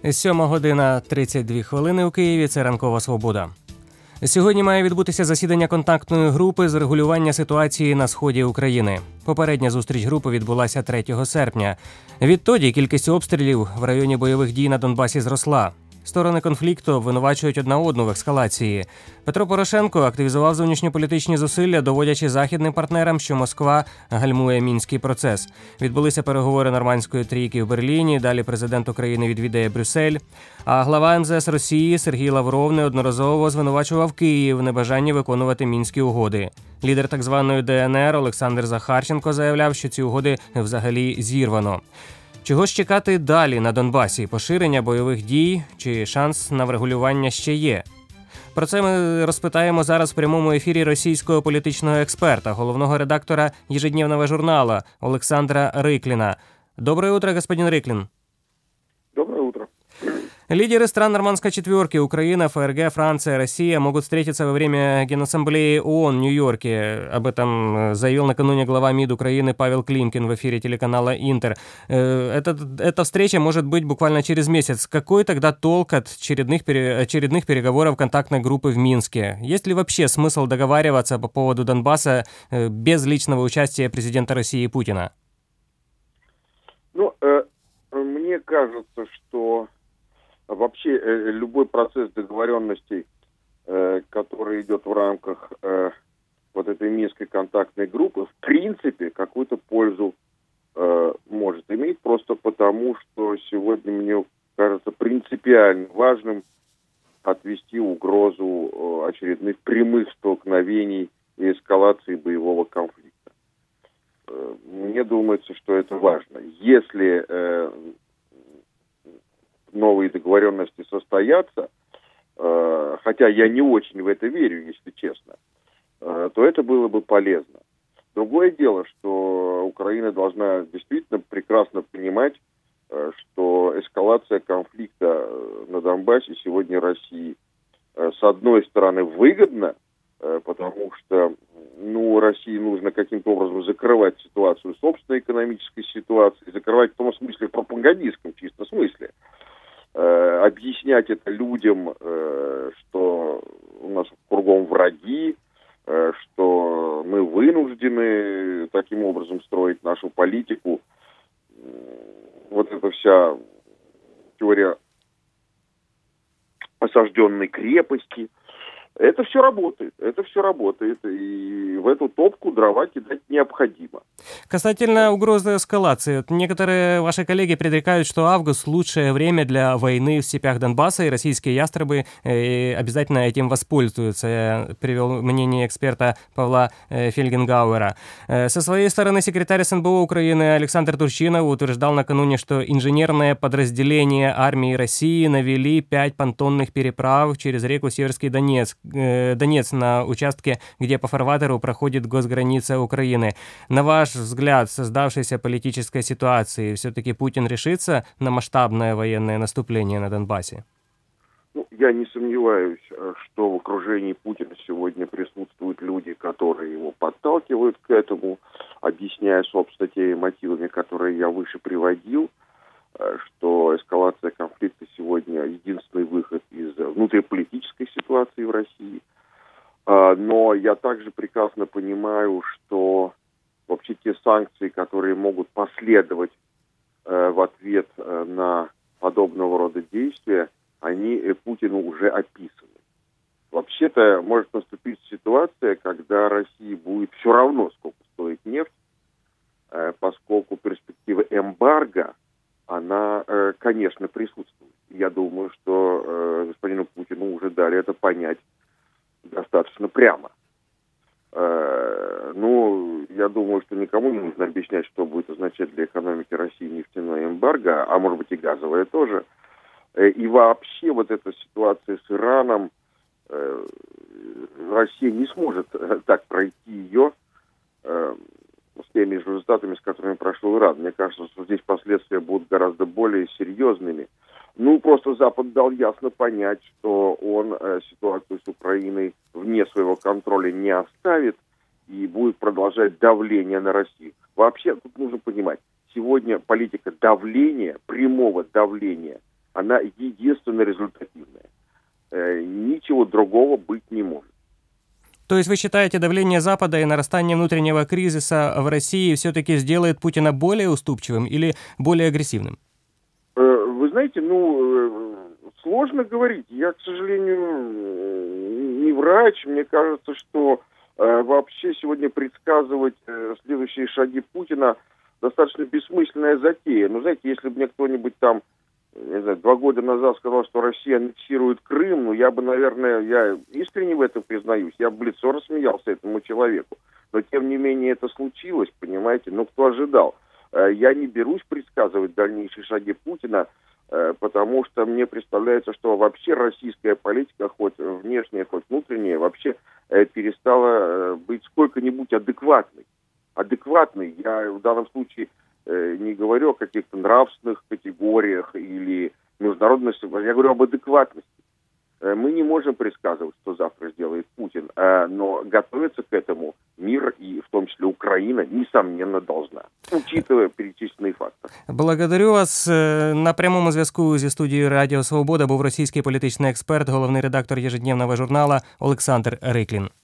7:32 у Києві. Це «Ранкова Свобода». Сьогодні має відбутися засідання контактної групи з регулювання ситуації на сході України. Попередня зустріч групи відбулася 3 серпня. Відтоді кількість обстрілів в районі бойових дій на Донбасі зросла. Сторони конфлікту обвинувачують одна одну в ескалації. Петро Порошенко активізував зовнішньополітичні зусилля, доводячи західним партнерам, що Москва гальмує мінський процес. Відбулися переговори нормандської трійки в Берліні, далі президент України відвідає Брюссель. А глава МЗС Росії Сергій Лавров неодноразово звинувачував Київ в небажанні виконувати мінські угоди. Лідер так званої ДНР Олександр Захарченко заявляв, що ці угоди взагалі зірвано. Чого ж чекати далі на Донбасі? Поширення бойових дій чи шанс на врегулювання ще є? Про це ми розпитаємо зараз в прямому ефірі російського політичного експерта, головного редактора ежедневного журнала Олександра Рыклина. Доброе утро, господин Рыклин. Доброе утро. Лидеры стран Нормандской четверки – Украина, ФРГ, Франция, Россия – могут встретиться во время Генассамблеи ООН в Нью-Йорке. Об этом заявил накануне глава МИД Украины Павел Климкин в эфире телеканала «Интер». Эта встреча может быть буквально через месяц. Какой тогда толк от очередных переговоров контактной группы в Минске? Есть ли вообще смысл договариваться по поводу Донбасса без личного участия президента России Путина? Мне кажется, что вообще любой процесс договоренностей, который идет в рамках вот этой Минской контактной группы, в принципе, какую-то пользу может иметь, просто потому, что сегодня мне кажется принципиально важным отвести угрозу очередных прямых столкновений и эскалации боевого конфликта. Мне думается, что это важно. Если новые договоренности состоятся, хотя я не очень в это верю, если честно, то это было бы полезно. Другое дело, что Украина должна действительно прекрасно понимать, что эскалация конфликта на Донбассе сегодня России с одной стороны выгодна, потому что России нужно каким-то образом закрывать ситуацию собственной экономической ситуации, закрывать в том смысле, в пропагандистском чисто смысле, объяснять это людям, что у нас кругом враги, что мы вынуждены таким образом строить нашу политику. Вот эта вся теория осажденной крепости. Это все работает, и в эту топку дрова кидать необходимо. Касательно угрозы эскалации, некоторые ваши коллеги предрекают, что август – лучшее время для войны в степях Донбасса, и российские ястребы обязательно этим воспользуются. Я привел мнение эксперта Павла Фельгенгауэра. Со своей стороны секретарь СНБО Украины Александр Турчинов утверждал накануне, что инженерное подразделение армии России навели 5 понтонных переправ через реку Северский Донец на участке, где по фарватеру проходит госграница Украины. На ваш взгляд, в создавшейся политической ситуации, все-таки Путин решится на масштабное военное наступление на Донбассе? Я не сомневаюсь, что в окружении Путина сегодня присутствуют люди, которые его подталкивают к этому, объясняя, собственно, теми мотивами, которые я выше приводил, что эскалация конфликта сегодня единственный выход из внутриполитической ситуации в России. Но я также прекрасно понимаю, что вообще те санкции, которые могут последовать в ответ на подобного рода действия, они Путину уже описаны. Вообще-то может наступить ситуация, когда России будет все равно, сколько стоит нефть, поскольку перспектива эмбарго, она, конечно, присутствует. Я думаю, что господину Путину уже дали это понять достаточно прямо. Я думаю, что никому не нужно объяснять, что будет означать для экономики России нефтяное эмбарго, а может быть и газовое тоже. И вообще вот эта ситуация с Ираном, Россия не сможет так пройти ее с теми же результатами, с которыми прошел Иран. Мне кажется, что здесь последствия будут гораздо более серьезными. Просто Запад дал ясно понять, что он ситуацию с Украиной вне своего контроля не оставит и будет продолжать давление на Россию. Вообще, тут нужно понимать, сегодня политика давления, прямого давления она единственно результативная. Ничего другого быть не может. То есть вы считаете, давление Запада и нарастание внутреннего кризиса в России все-таки сделает Путина более уступчивым или более агрессивным? Вы знаете, сложно говорить. Я, к сожалению, не врач. Мне кажется, что вообще сегодня предсказывать следующие шаги Путина достаточно бессмысленная затея. Но, знаете, если бы мне кто-нибудь там, не знаю, 2 года назад сказал, что Россия аннексирует Крым, я бы, наверное, я искренне в этом признаюсь, я бы в лицо рассмеялся этому человеку. Но, тем не менее, это случилось, понимаете, кто ожидал? Я не берусь предсказывать дальнейшие шаги Путина, потому что мне представляется, что вообще российская политика, хоть внешняя, хоть внутренняя, вообще перестала быть сколько-нибудь адекватной. Я в данном случае не говорю о каких-то нравственных категориях или международности, я говорю об адекватности. Мы не можем предсказывать, что завтра сделает Путин, но готовиться к этому мир, и в том числе Украина, несомненно, должна, учитывая перечисленные факторы. Благодарю вас. На прямому зв'язку зі студією Радіо Свобода був російський політичний експерт, головний редактор ежедневного журнала Олександр Риклін.